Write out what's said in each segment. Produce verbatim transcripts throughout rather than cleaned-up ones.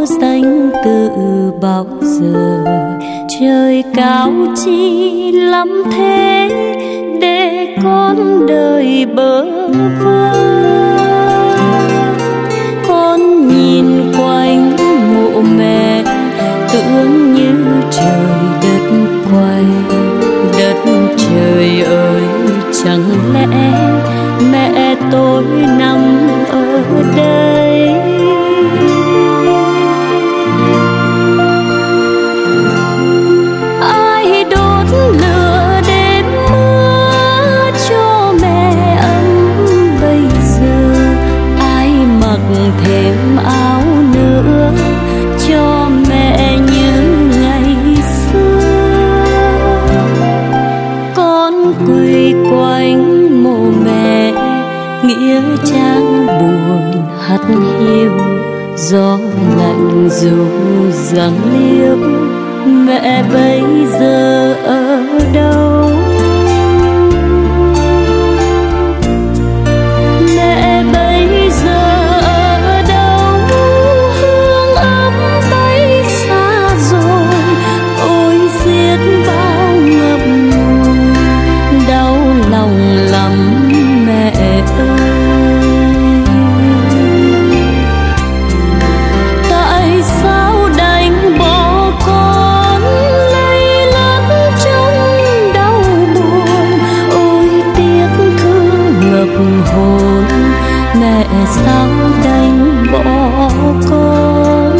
danh từ bao giờ. Trời cao chi lắm thế để con đời bơ vơ. Con nhìn quanh mộ mẹ tưởng như trời đất quay. Đất trời ơi, chẳng lẽ mẹ tôi nằm ở đây? Ai đốt lửa đêm mưa cho mẹ ấm bây giờ? Ai mặc thêm áo nữa cho mẹ như ngày xưa? Con quây quanh mộ mẹ, nghĩa trang buồn hắt hiu. Gió lạnh ru giăng liễu, mẹ bây giờ ở đâu? Mẹ bây giờ ở đâu? Hương ấm bay xa rồi, ôi xiết bao ngập ngùi. Đau lòng lắm mẹ ơi. Tại sao đành bỏ con lây lắt trong đau buồn? Ôi tiếc thương ngập hồn, mẹ sao đành bỏ con?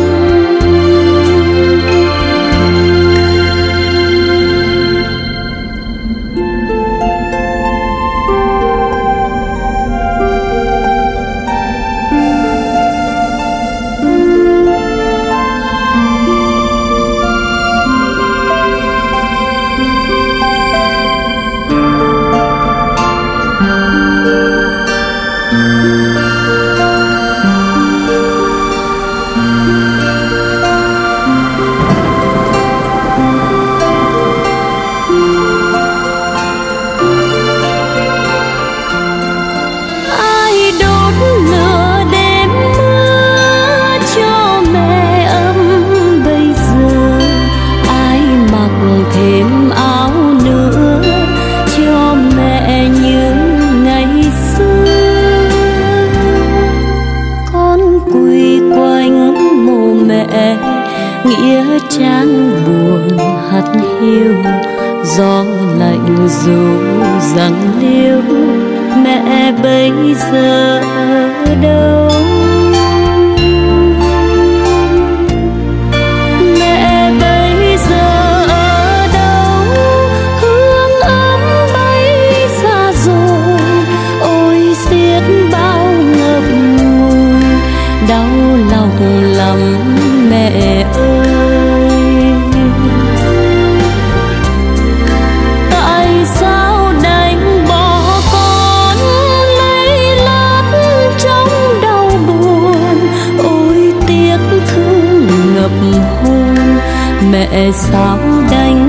Nghĩa trang buồn hắt hiu, gió lạnh ru giăng liễu. Mẹ bây giờ ở đâu? Mẹ bây giờ ở đâu? Hương ấm bay xa rồi, ôi xiết bao ngập ngùi. Đau lòng lắm mẹ ơi. Tại sao đành bỏ con lây lắt trong đau buồn? Ôi tiếc thương ngập hồn, mẹ sao đành